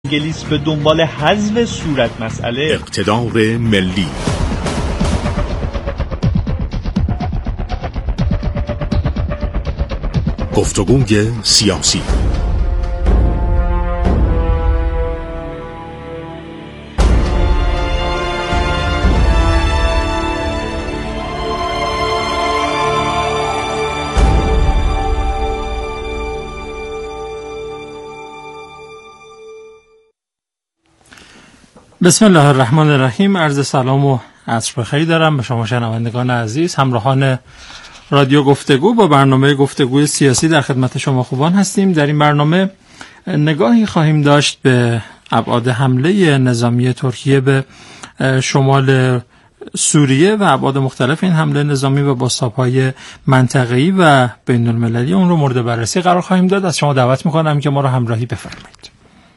انگلیس به دنبال حذف صورت مسئله اقتدار ملی. گفتگوی سیاسی. بسم الله الرحمن الرحیم. عرض سلام و عصر بخیر دارم به شما شنوندگان عزیز، همراهان رادیو گفتگو. با برنامه گفتگوی سیاسی در خدمت شما خوبان هستیم. در این برنامه نگاهی خواهیم داشت به ابعاد حمله نظامی ترکیه به شمال سوریه و ابعاد مختلف این حمله نظامی و بازتاب‌های منطقه‌ای و بین‌المللی اون رو مورد بررسی قرار خواهیم داد. از شما دعوت می‌کنم که ما رو همراهی بفرمایید.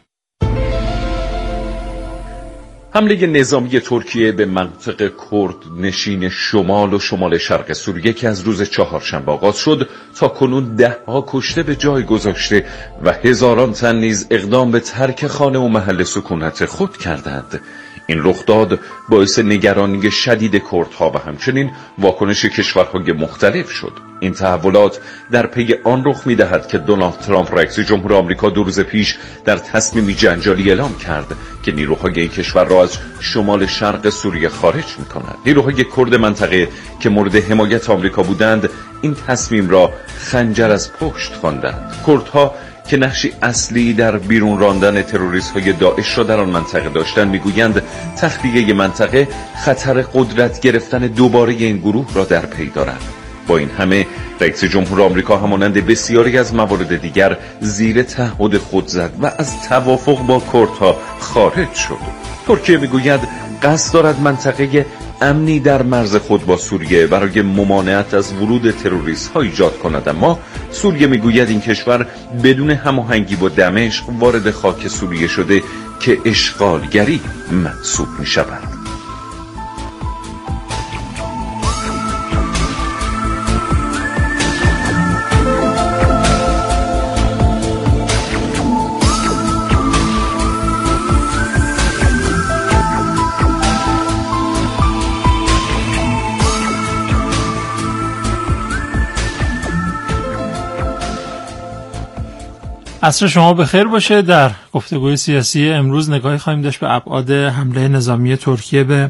حمله نظامی ترکیه به منطقه کرد نشین شمال و شمال شرق سوریه که از روز چهارشنبه آغاز شد تا کنون 10 کشته به جای گذاشته و هزاران تن نیز اقدام به ترک خانه و محل سکونت خود کردند. این رخداد باعث نگرانی شدید کردها و همچنین واکنش کشورهای مختلف شد. این تحولات در پی آن رخ می‌دهد که دونالد ترامپ رئیس جمهور آمریکا 2 روز پیش در تصمیمی جنجالی اعلام کرد که نیروهای این کشور را از شمال شرق سوریه خارج می‌کند. نیروهای کرد منطقه که مورد حمایت آمریکا بودند این تصمیم را خنجر از پشت خواندند. کردها که نقشی اصلی در بیرون راندن تروریست‌های داعش را در آن منطقه داشتند میگویند تخلیه منطقه خطر قدرت گرفتن دوباره این گروه را در پی دارد. با این همه رئیس جمهور آمریکا همانند بسیاری از موارد دیگر زیر تعهد خود زد و از توافق با کردها خارج شد. ترکیه میگوید قصد دارد منطقه امنی در مرز خود با سوریه برای ممانعت از ورود تروریست‌ها ایجاد کند، اما سوریه میگوید این کشور بدون هماهنگی با دمشق وارد خاک سوریه شده که اشغالگری محسوب می‌شود. عصر شما بخیر باشه. در گفتگوی سیاسی امروز نگاهی خواهیم داشت به ابعاد حمله نظامی ترکیه به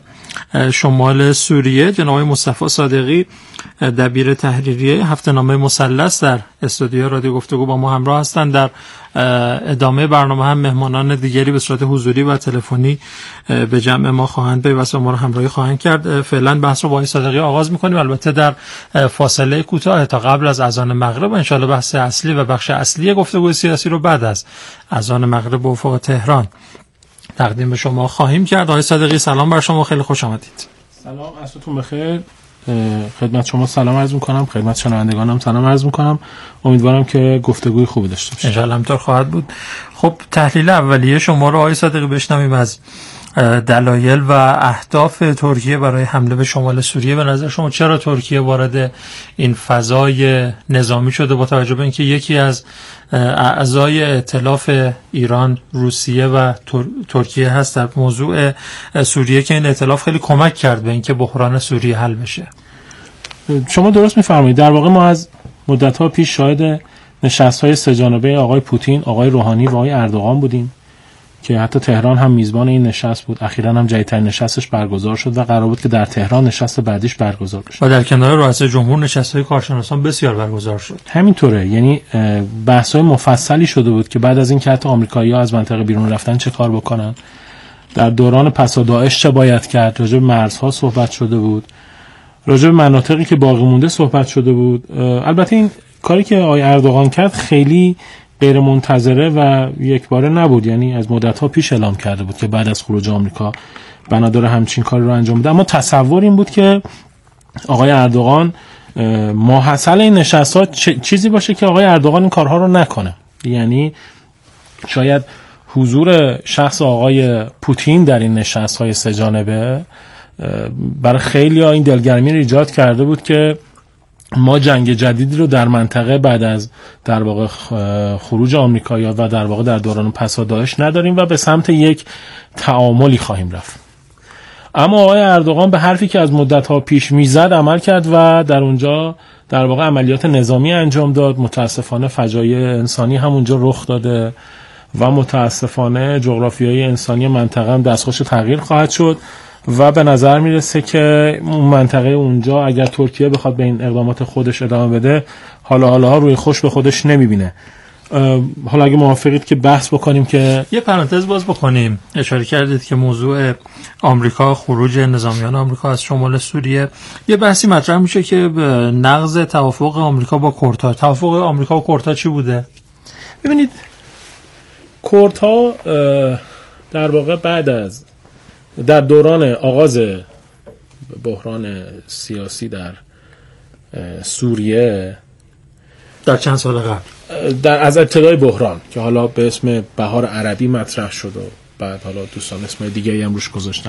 شمال سوریه. جناب مصطفی صادقی دبیر تحریریه هفته‌نامه مثلث در استودیو رادیو گفتگو با ما همراه هستند. در ادامه برنامه هم مهمانان دیگری به صورت حضوری و تلفنی به جمع ما خواهند پیوست و ما رو همراهی خواهند کرد. فعلا بحث رو با صادقی آغاز می‌کنیم، البته در فاصله کوتاه تا قبل از اذان مغرب و ان شاءالله بحث اصلی و بخش اصلی گفتگوی سیاسی رو بعد از اذان مغرب به افق تهران تقدیم به شما خواهیم کرد. آقای صادقی سلام بر شما، خیلی خوش آمدید. سلام، عصرتون بخیر. خدمت شما سلام عرض می‌کنم، خدمت شنوندگانم سلام عرض می‌کنم. امیدوارم که گفتگوی خوبی داشته باشیم. ان شاءالله همینطور خواهد بود. خب تحلیل اولیه شما رو آقای صادقی بشنویم از دلایل و اهداف ترکیه برای حمله به شمال سوریه. به نظر شما چرا ترکیه وارد این فضای نظامی شده با توجه به اینکه یکی از اعضای ائتلاف ایران، روسیه و ترکیه هست در موضوع سوریه که این ائتلاف خیلی کمک کرد به اینکه بحران سوریه حل بشه؟ شما درست می‌فرمایید. در واقع ما از مدت‌ها پیش شاهد نشست‌های سه‌جانبه آقای پوتین، آقای روحانی و آقای اردوغان بودیم که حتی تهران هم میزبان این نشست بود. اخیراً هم جدیدترین نشستش برگزار شد و قرار بود که در تهران نشست بعدیش برگزار بشه. و در کنار رئیس جمهور نشست‌های کارشناسان بسیار برگزار شد. همینطوره، یعنی بحث‌های مفصلی شده بود که بعد از این که حتی آمریکایی‌ها از منطقه بیرون رفتن چه کار بکنن، در دوران پسا داعش چه باید کرد، راجع به مرزها صحبت شده بود، راجع به مناطقی که باقی مونده صحبت شده بود. البته این کاری که آقای اردوغان کرد خیلی غیر منتظره و یکباره نبود، یعنی از مدت‌ها پیش اعلام کرده بود که بعد از خروج آمریکا بنا داره همچین کاری رو انجام بده. اما تصور این بود که آقای اردوغان ماحصل این نشست‌ها چیزی باشه که آقای اردوغان این کارها رو نکنه. یعنی شاید حضور شخص آقای پوتین در این نشست‌های سه‌جانبه برای خیلی‌ها این دلگرمی رو ایجاد کرده بود که ما جنگ جدیدی رو در منطقه بعد از در واقع خروج آمریکایی‌ها و در واقع در دوران پسا داعش نداریم و به سمت یک تعاملی خواهیم رفت. اما آقای اردوغان به حرفی که از مدت‌ها پیش میزد عمل کرد و در اونجا در واقع عملیات نظامی انجام داد. متاسفانه فجایع انسانی هم اونجا رخ داده و متاسفانه جغرافیای انسانی منطقه هم دستخوش تغییر خواهد شد و به نظر میرسه که اون منطقه اونجا اگر ترکیه بخواد به این اقدامات خودش ادامه بده حالا روی خوش به خودش نمیبینه. حالا اگه موافقید که بحث بکنیم که یه پرانتز باز بکنیم. اشاره کردید که موضوع آمریکا، خروج نظامیان آمریکا از شمال سوریه، یه بحثی مطرح میشه که نقض توافق آمریکا با کردها. توافق آمریکا و کردها چی بوده؟ ببینید کردها در واقع بعد از در دوران آغاز بحران سیاسی در سوریه در چند سال قبل از ابتدای بحران که حالا به اسم بهار عربی مطرح شد و بعد حالا دوستان اسم دیگه‌ای هم روش گذاشتن،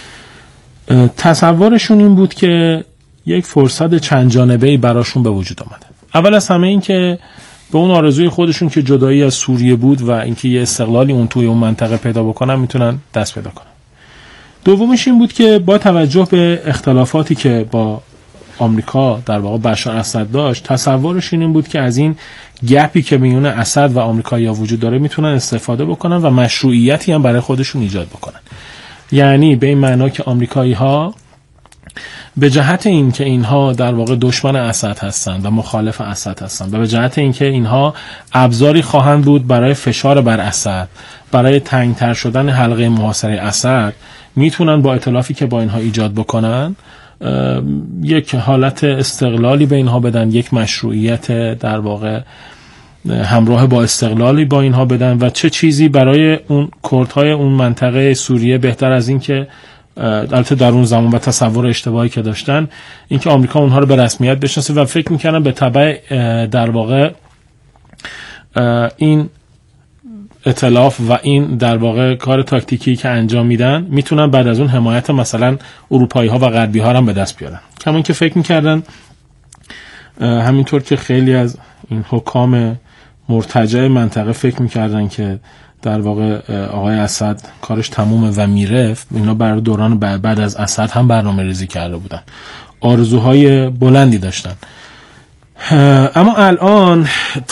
تصورشون این بود که یک فرصت چند جانبه‌ای براشون به وجود آمده. اول از همه این که به اون آرزوی خودشون که جدایی از سوریه بود و اینکه یه استقلالی اون توی اون منطقه پیدا بکنن میتونن دست پیدا کنن. دومش این بود که با توجه به اختلافاتی که با آمریکا در واقع بشار اسد داشت، تصورش این بود که از این گپی که میون اسد و آمریکایی‌ها وجود داره میتونن استفاده بکنن و مشروعیتی هم برای خودشون ایجاد بکنن. یعنی به این معنا که آمریکایی‌ها به جهت این که اینها در واقع دشمن اسد هستند و مخالف اسد هستند و به جهت این که اینها ابزاری خواهند بود برای فشار بر اسد، برای تنگتر شدن حلقه محاصره اسد، میتونن با ائتلافی که با اینها ایجاد بکنن یک حالت استقلالی به اینها بدن، یک مشروعیت در واقع همراه با استقلالی با اینها بدن و چه چیزی برای اون کردهای اون منطقه سوریه بهتر از این که البته در اون زمان و تصور اشتباهی که داشتن این که آمریکا اونها رو به رسمیت بشناسه و فکر میکنن به تبع در واقع این ائتلاف و این در واقع کار تاکتیکی که انجام میدن میتونن بعد از اون حمایت مثلا اروپایی ها و غربی ها هم به دست بیارن. کمان که فکر میکردن همینطور که خیلی از این حکام مرتجع منطقه فکر میکردن که در واقع آقای اسد کارش تمومه و میره، اینا برای دوران بعد از اسد هم برنامه ریزی کرده بودن، آرزوهای بلندی داشتن. اما الان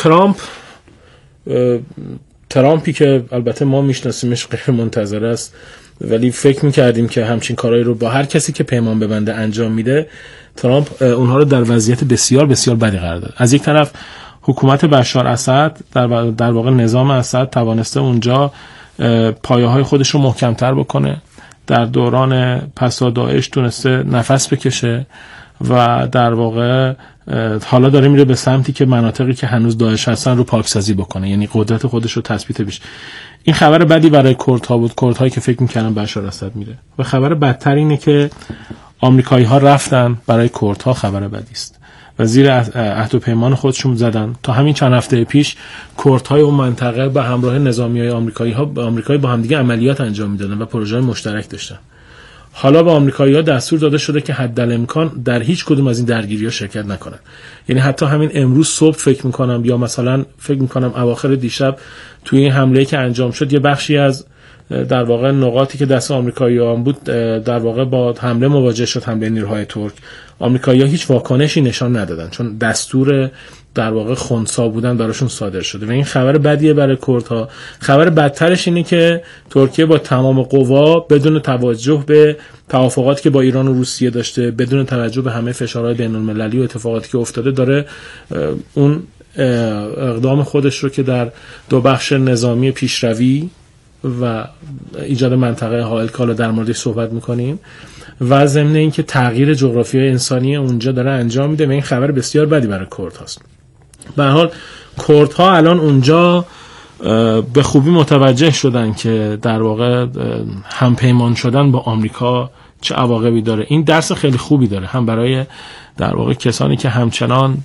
ترامپی که البته ما میشناسیمش غیر منتظر است ولی فکر میکردیم که همچین کارهایی رو با هر کسی که پیمان ببنده انجام میده، ترامپ اونها رو در وضعیت بسیار بسیار بدی قرار داد. از یک طرف حکومت بشار اسد در واقع نظام اسد توانسته اونجا پایه‌های خودش رو محکم‌تر بکنه، در دوران پسا داعش تونسته نفس بکشه و در واقع حالا داره میره به سمتی که مناطقی که هنوز داعش هستن رو پاکسازی بکنه، یعنی قدرت خودش رو تثبیت بشه. این خبر بدی برای کردها بود، کردهایی که فکر می‌کردن بشار اسد میره. و خبر بدتر اینه که آمریکایی‌ها رفتن برای کردها خبر بدی است و زیر عهد و پیمان خودشون زدن. تا همین چند هفته پیش کردهای اون منطقه به همراه نظامیای آمریکایی با همدیگه عملیات انجام میدادن و پروژه مشترک داشتن. حالا به آمریکایی‌ها دستور داده شده که حدالامکان در هیچ کدوم از این درگیری‌ها شرکت نکنن. یعنی حتی همین امروز صبح فکر می‌کنم یا مثلا فکر می‌کنم اواخر دیشب توی این حمله که انجام شد یه بخشی از در واقع نقاطی که دست آمریکایی‌ها بود در واقع با حمله مواجه شد، حمله نیروهای ترک. آمریکایی‌ها هیچ واکنشی نشان ندادن چون دستور در واقع خنثی بودن براشون صادر شده و این خبر بدیه برای کردها. خبر بدترش اینه که ترکیه با تمام قوا بدون توجه به توافقاتی که با ایران و روسیه داشته، بدون توجه به همه فشارهای بین‌المللی و اتفاقاتی که افتاده، داره اون اقدام خودش رو که در دو بخش نظامی پیشروی و ایجاد منطقه حائل کالا در موردش صحبت میکنیم و ضمن این که تغییر جغرافیای انسانی اونجا داره انجام میده و این خبر بسیار بدی برای کرد هاست. به هر حال کردها الان اونجا به خوبی متوجه شدن که در واقع همپیمان شدن با آمریکا چه عواقبی داره. این درس خیلی خوبی داره هم برای در واقع کسانی که همچنان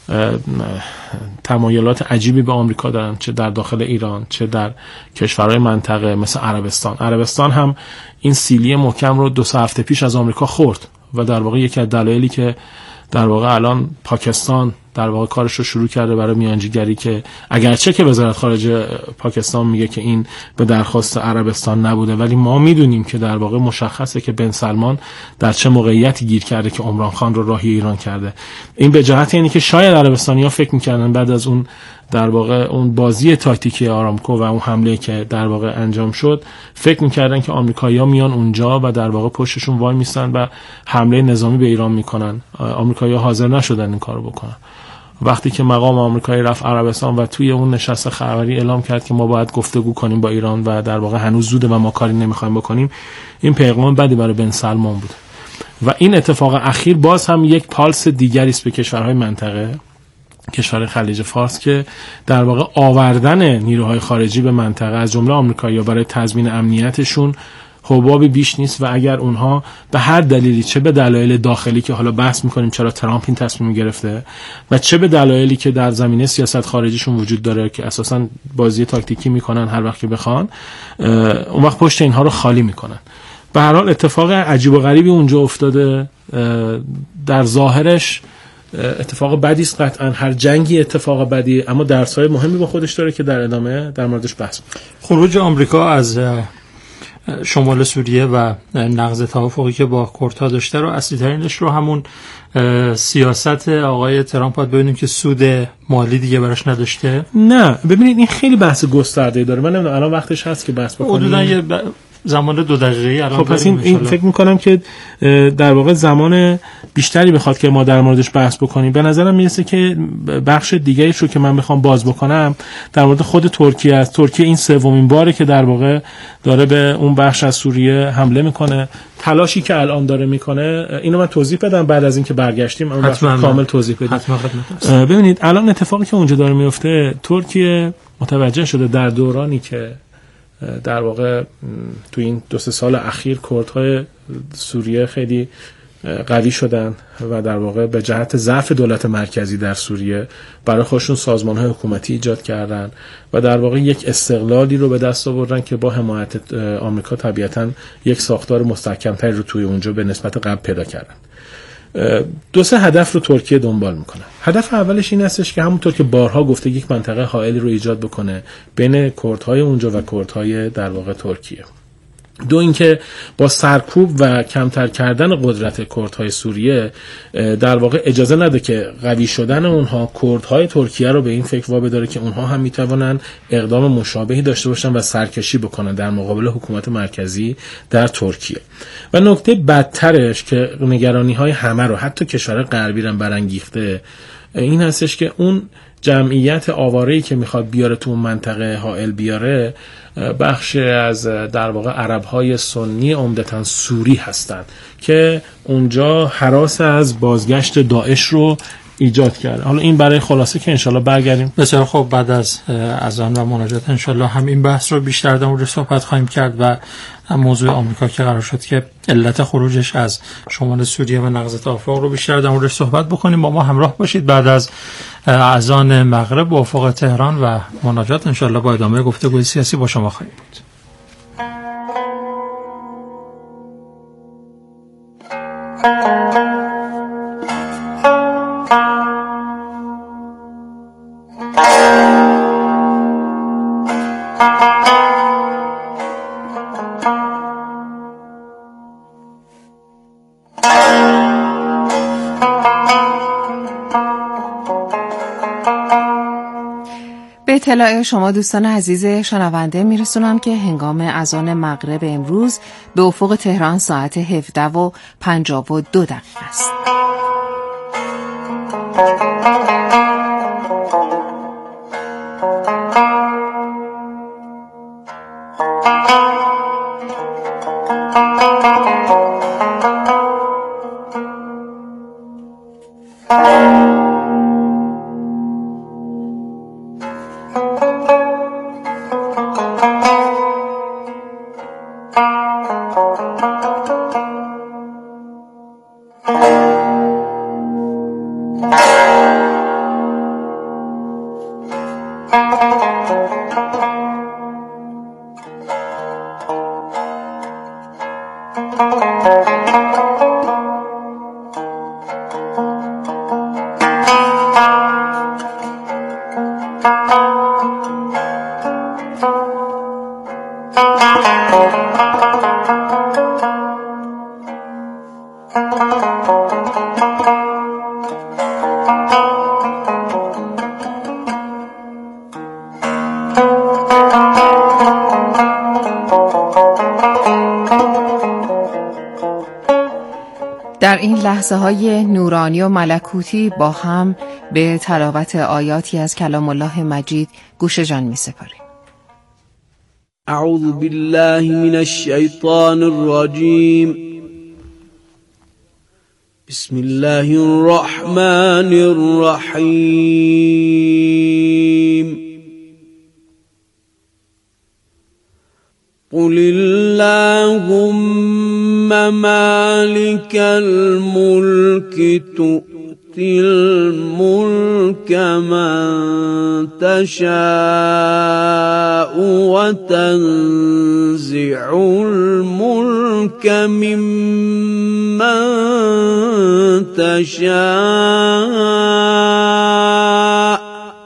تمایلات عجیبی به آمریکا دارن، چه در داخل ایران چه در کشورهای منطقه مثل عربستان هم این سیلی محکم رو 2 هفته پیش از آمریکا خورد و در واقع یکی از دلایلی که در واقع الان پاکستان در واقع کارش رو شروع کرده برای میانجیگری، که اگرچه که وزارت خارجه پاکستان میگه که این به درخواست عربستان نبوده، ولی ما میدونیم که در واقع مشخصه که بن سلمان در چه موقعیتی گیر کرده که عمران خان رو راهی ایران کرده. این به جهت یعنی که شاید عربستانی‌ها فکر می‌کردن بعد از اون در واقع اون بازی تاکتیکی آرامکو و اون حمله که در واقع انجام شد، فکر می‌کردن که آمریکایی‌ها میان اونجا و در واقع پشتشون وای میستن و حمله نظامی به ایران میکنن. آمریکایی‌ها حاضر نشدن این کارو بکنن. وقتی که مقام آمریکایی رفت عربستان و توی اون نشست خبری اعلام کرد که ما باید گفتگو کنیم با ایران و در واقع هنوز زوده و ما کاری نمیخوایم بکنیم، این پیغام بدی برای بن سلمان بود. و این اتفاق اخیر باز هم یک پالس دیگری است به کشورهای منطقه، کشور خلیج فارس، که در واقع آوردن نیروهای خارجی به منطقه از جمله آمریکایی‌ها برای تضمین امنیتشون حبابی بیش نیست. و اگر اونها به هر دلیلی، چه به دلایل داخلی که حالا بحث میکنیم چرا ترامپ این تصمیم گرفته، و چه به دلایلی که در زمینه سیاست خارجیشون وجود داره که اساساً بازی تاکتیکی میکنن هر وقت که بخوان، اون وقت پشت اینها رو خالی میکنن. به هر حال اتفاق عجیب و غریبی اونجا افتاده. در ظاهرش اتفاق بدی است، قطعا هر جنگی اتفاق بدی، اما درس‌های مهمی با خودش داره که در ادامه در موردش بحث می‌کنیم. خروج آمریکا از شمال سوریه و نقض توافقی که با کردها داشته رو، اصلی ترینش رو همون سیاست آقای ترامپ باید ببینیم که سود مالی دیگه براش نداشته. نه ببینید این خیلی بحث گسترده‌ای داره. من نمیدونم الان وقتش هست که بحث بکنیم. حدوداً یه زمان 2 دقیقه‌ای الان. خب پس این فکر می‌کنم که در واقع زمان بیشتری بخواد که ما در موردش بحث بکنیم. به نظرم میرسه که بخش دیگه‌ایش رو که من بخوام باز بکنم در مورد خود ترکیه است. ترکیه این سومین باره که در واقع داره به اون بخش از سوریه حمله میکنه. تلاشی که الان داره میکنه، اینو من توضیح بدم بعد از اینکه برگشتیم اون کامل توضیح بدم. ببینید الان اتفاقی که اونجا داره میفته، ترکیه متوجه شده در دورانی که در واقع تو این 2-3 سال اخیر کردهای سوریه خیلی قوی شدن و در واقع به جهت ضعف دولت مرکزی در سوریه برای خودشون سازمان‌های حکومتی ایجاد کردن و در واقع یک استقلالی رو به دست آوردن که با حمایت آمریکا طبیعتاً یک ساختار مستحکم‌تری رو توی اونجا به نسبت قبل پیدا کردن. 2-3 هدف رو ترکیه دنبال میکنه. هدف اولش این هستش که همونطور که بارها گفته یک منطقه حائلی رو ایجاد بکنه بین کردهای اونجا و کردهای در واقع ترکیه. 2 اینکه با سرکوب و کمتر کردن قدرت کردهای سوریه در واقع اجازه نده که قوی شدن اونها کردهای ترکیه رو به این فکر وابداره که اونها هم میتونن اقدام مشابهی داشته باشن و سرکشی بکنن در مقابل حکومت مرکزی در ترکیه. و نکته بدترش که نگرانی‌های همه رو حتی کشورهای غربی رو برانگیخته این هستش که اون جمعیت آواره‌ای که میخواد بیاره تو منطقه حائل بیاره بخش از در واقع عرب‌های سنی عمدتاً سوری هستند که اونجا هراس از بازگشت داعش رو ایجاد کرده. حالا این برای خلاصه که انشالله برگردیم. بسیار خب، بعد از اذان و مناجات انشالله هم این بحث رو بیشتر در موردش صحبت خواهیم کرد و موضوع آمریکا که قرار شد که علت خروجش از شمال سوریه و نقض توافق رو بیشتر در موردش صحبت بکنیم. با ما همراه باشید. بعد از اذان مغرب با افق تهران و مناجات انشالله با ادامه گفتگوی سیاسی با شما خواهیم بود. به اطلاع شما دوستان عزیز شنونده میرسونم که هنگام اذان مغرب امروز به افق تهران ساعت 17:52 است. در این لحظه های نورانی و ملکوتی با هم به تلاوت آیاتی از کلام الله مجید گوش جان می سپاریم. اعوذ بالله من الشیطان الرجیم. بسم الله الرحمن الرحیم. قل اللهم مالك الملك تؤتي الملك من تشاء وتنزع الملك ممن تشاء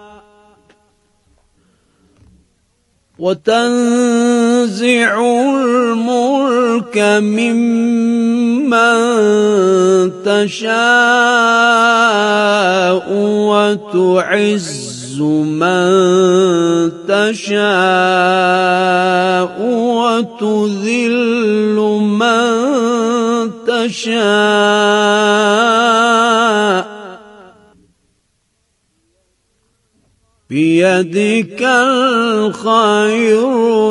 وتنزع الملك ممن تشاء وتعز من تشاء وتذل من تشاء بيدك الخير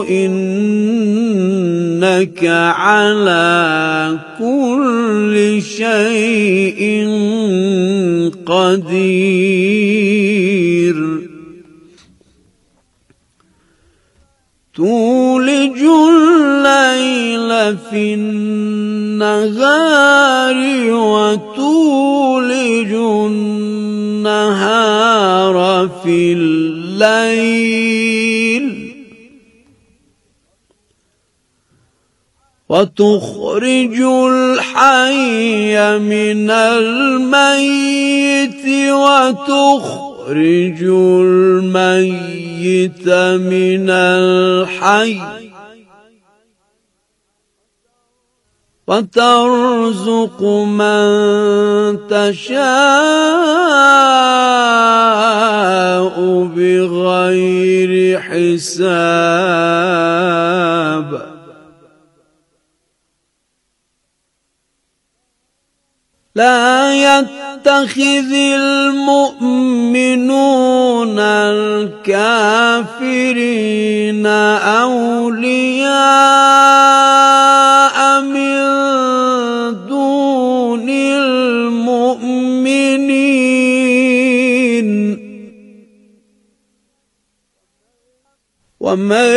إنك على كل شيء قدير. تولج الليل في النهار وتولج النهار في الليل وتخرج الحي من الميت وتخرج الميت من الحي وترزق من تشاء بغير حساب. لا يتخذ المؤمنون الكافرين أولياء من دون المؤمنين ومن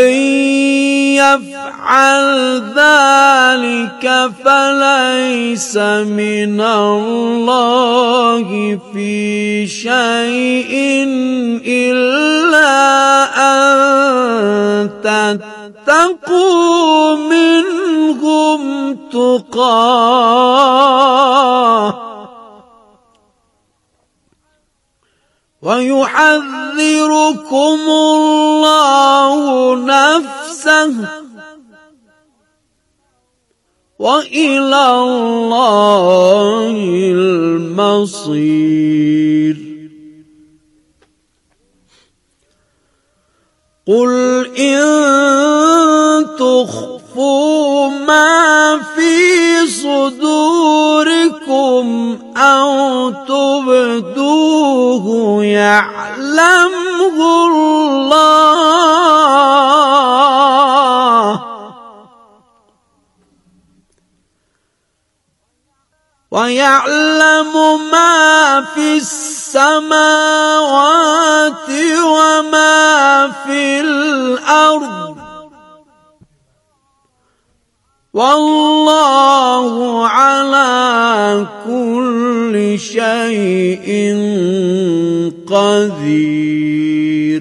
يفعل ذلك فليس من الله في شيء إلا أن تتقوا منهم تقاه ويحذركم الله نفسه وإلى الله المصير. قل إن تخفوا ما في صدوركم أو تبدوه يعلمه الله ويعلم ما في السماوات وما في الأرض والله على كل شيء قدير.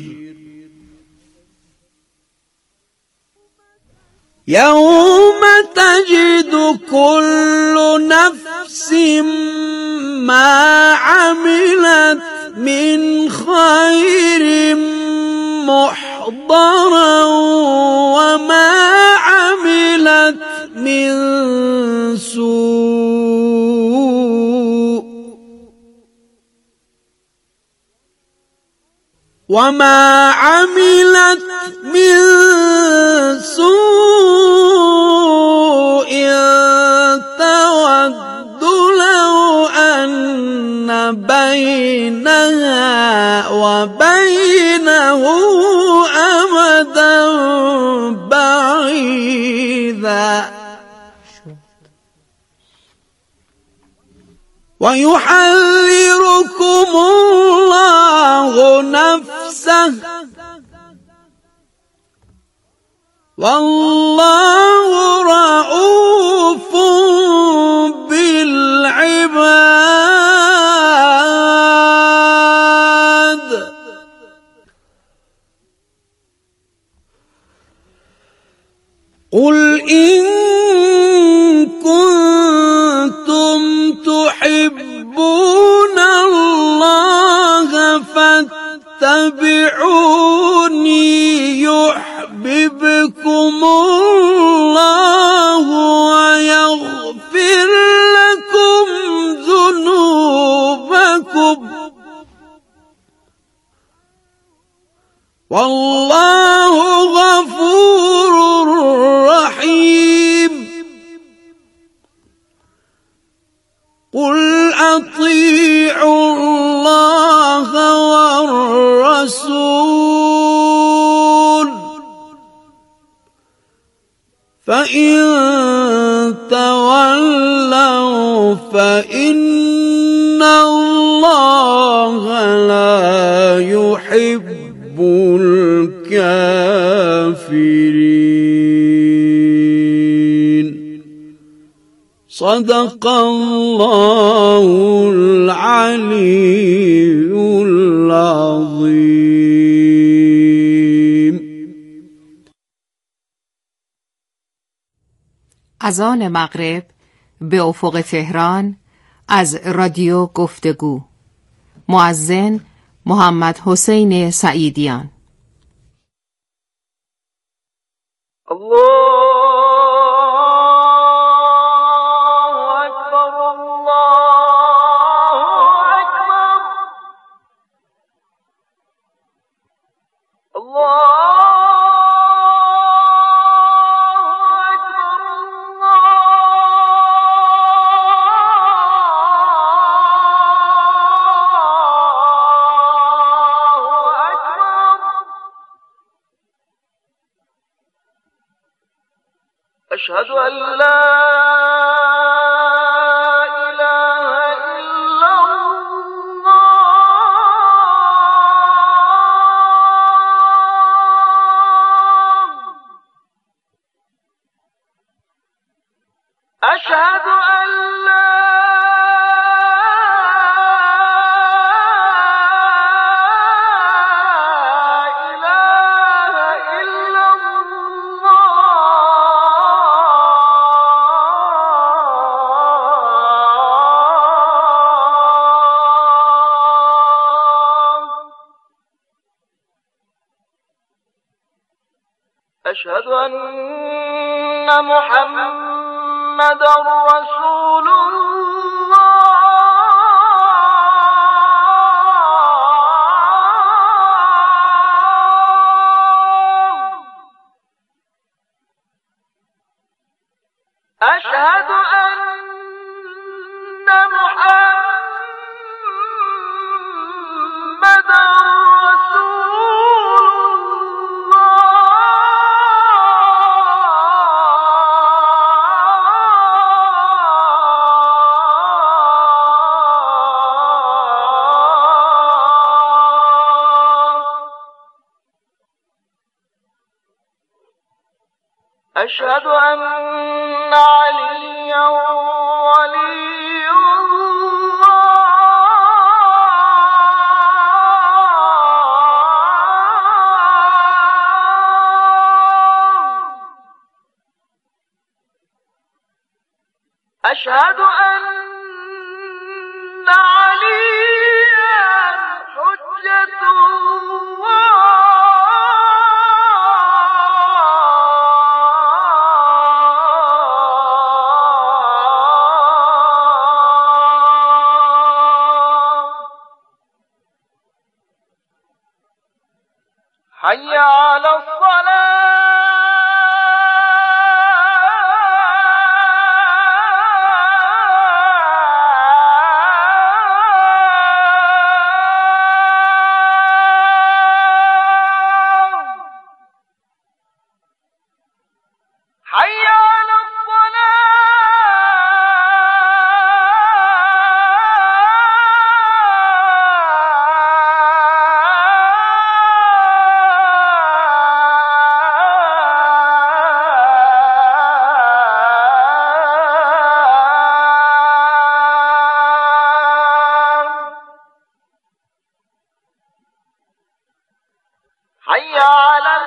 يوم تجد كل نفس ما عملت من خير محضرا وما عملت وما عملت من سوء تود لو أن بينها وبينه أمدا بعيدا ويحذركم الله نفسه والله رؤوف بالعباد قل إن كنتم تحبون الله فاتبعوني يحببكم الله ويغفر لكم ذنوبكم والله غفور رحيم قل أطيعوا الله والرسول فإن تولوا فإن الله لا يحب الكافرين صدق الله العلي العظيم. اذان مغرب به افق تهران از رادیو گفتگو. مؤذن محمد حسین سعیدیان. أشهد أن لا إله إلا الله أشهد أن لا أشهد أن محمدا رسول الله أشهد أن محمدا أشهد أن عليا ولي الله أشهد أن عليا حجة حي على حي على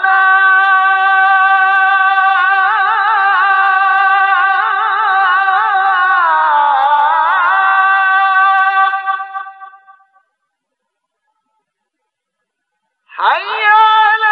حي على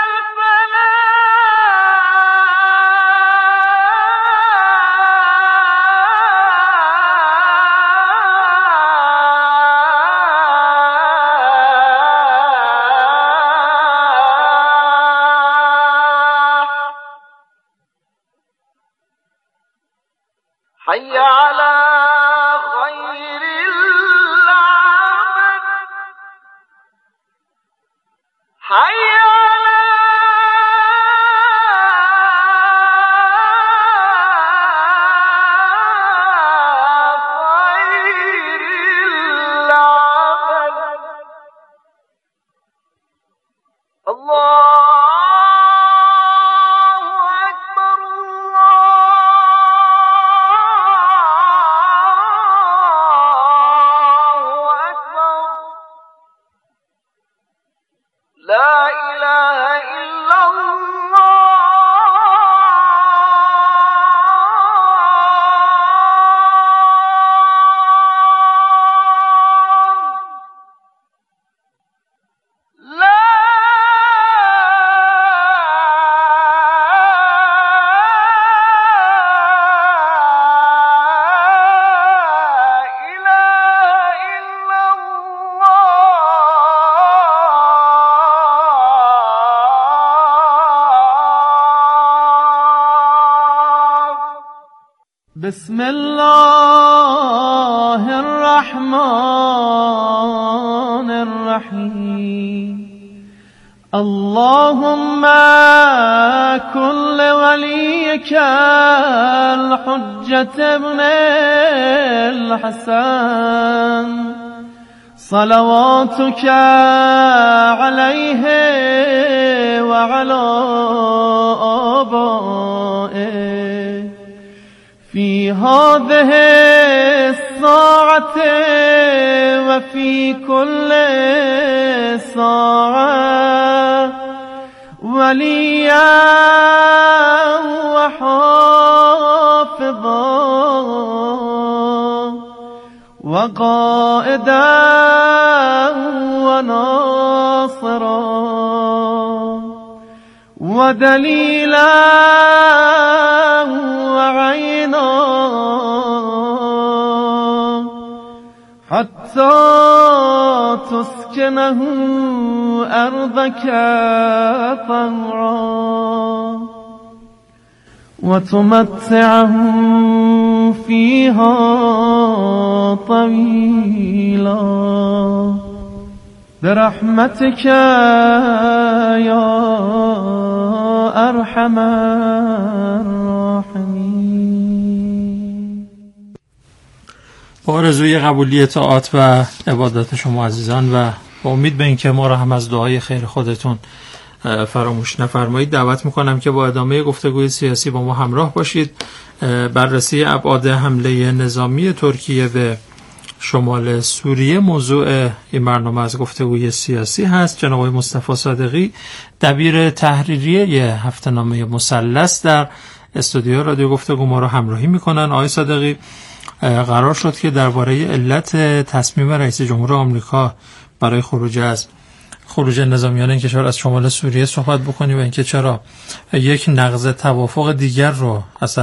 حي على خير العمل حي على خير العمل الله أكبر الله أكبر لا إله إلا الله لا إله إلا الله بسم الله الرحمن الرحيم اللهم كن لوليك الحجة ابن الحسن صلواتك عليه وعلى آبائه في هذه الساعة وفي كل ساعة وليا وحافظا وقائدا وناصرا ودليلا وعينا حتى تسكنه أرضك طوعا وتمتعه فيها طويلا برحمتك يا أرحم الراحمين. با آرزوی قبولی طاعات و عبادت شما عزیزان و با امید به اینکه ما را هم از دعای خیر خودتون فراموش نفرمایید دعوت میکنم که با ادامه گفتگوی سیاسی با ما همراه باشید. بررسی ابعاد حمله نظامی ترکیه به شمال سوریه موضوع این برنامه از گفتگوی سیاسی هست. جناب آقای مصطفی صادقی دبیر تحریریه هفته‌نامه مثلث در استودیو رادیو گفتگو ما را همراهی میکنن. آقای صادقی، قرار شد که درباره علت تصمیم رئیس جمهور آمریکا برای خروج نظامیان این کشور از شمال سوریه صحبت بکنیم و اینکه چرا یک نقض توافق دیگر رو از